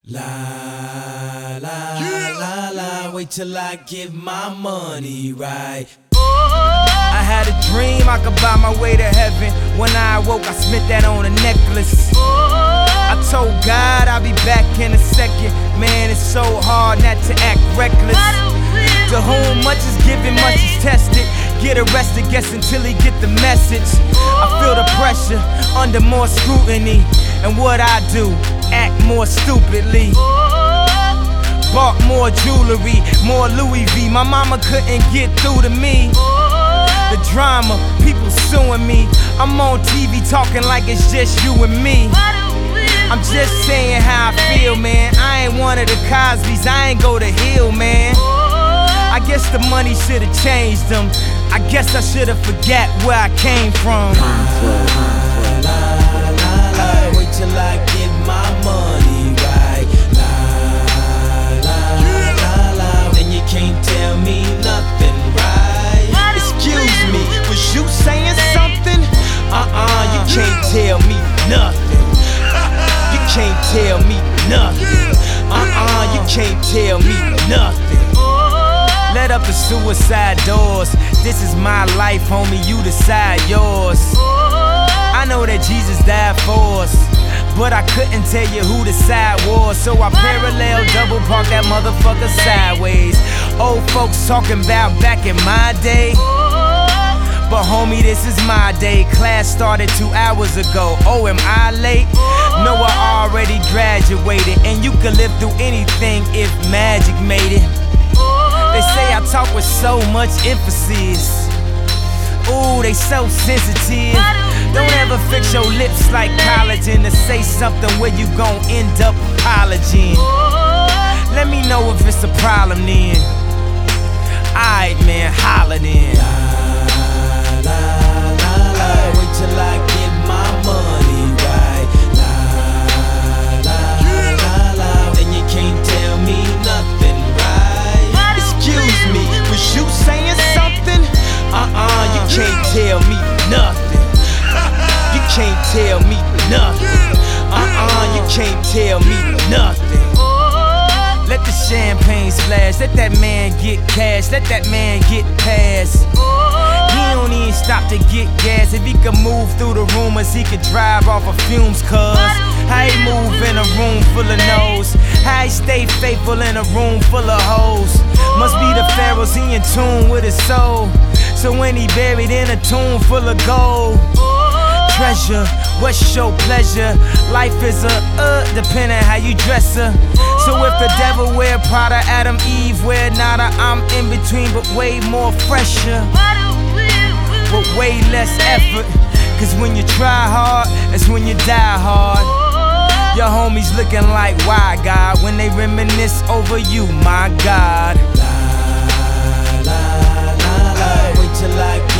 La la la la, wait till I get my money right. I had a dream I could buy my way to heaven. When I awoke, I spent that on a necklace. I told God I'll be back in a second. Man, it's so hard not to act reckless. To whom much is given, much is tested. Get arrested, guess until he get the message. I feel the pressure, under more scrutiny. And what I do, act more stupidly. Bought more jewelry, more Louis V. My mama couldn't get through to me. The drama, people suing me. I'm on TV talking like it's just you and me. I'm just saying how I feel, man. I ain't one of the Cosbys, I ain't go to Hill, man. I guess the money should've changed them. I guess I should've forgot where I came from. Wait till I get my money right. Then you can't tell me nothing, right? Excuse me, was you saying something? You can't tell me nothing. You can't tell me nothing. You can't tell me nothing. Let up the suicide doors. This is my life, homie, you decide yours. I know that Jesus died for us, but I couldn't tell you who the side was. So I parallel double park that motherfucker sideways. Old folks talking about back in my day, but homie, this is my day. Class started 2 hours ago. Oh, am I late? No, I already graduated. And you could live through anything if magic made it. They say I talk with so much emphasis. Ooh, they so sensitive. Don't ever fix your lips like collagen to say something where you gon' end up apologizing. Let me know if it's a problem then. Alright, man, holla then. Wait till I get my money right. Then you can't tell me nothing, right? Excuse me, was you saying something? You can't tell me nothing. You can't tell me nothing. You can't tell me nothing. Let the champagne splash, let that man get cash, let that man get past. He don't even stop to get gas. If he could move through the rumors, he could drive off of fumes, cuz how he move in a room full of no's, how he stay faithful in a room full of hoes. Must be the pharaohs, he in tune with his soul. So when he buried in a tomb full of gold, treasure, what's your pleasure? Life is depending how you dress her. So if the devil wear Prada, Adam, Eve wear nada, I'm in between but way more fresher, with way less effort. Cause when you try hard, that's when you die hard. Your homies looking like, why God? When they reminisce over you, my God. Wait till I